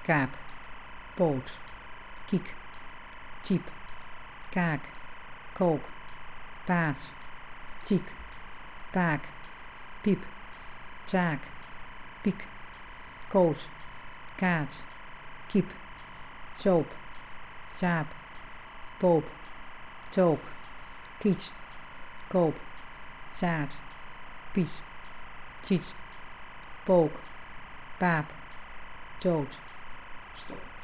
kaap, poot, kiek, tjiep, kaak, kook, paat, tiek, paak, piep, taak, piek, koot, kaat, kiep, zoop, zaap, poop, took, kiet, koop, zaad, piet, tiet, pook, paap, dood. Stop.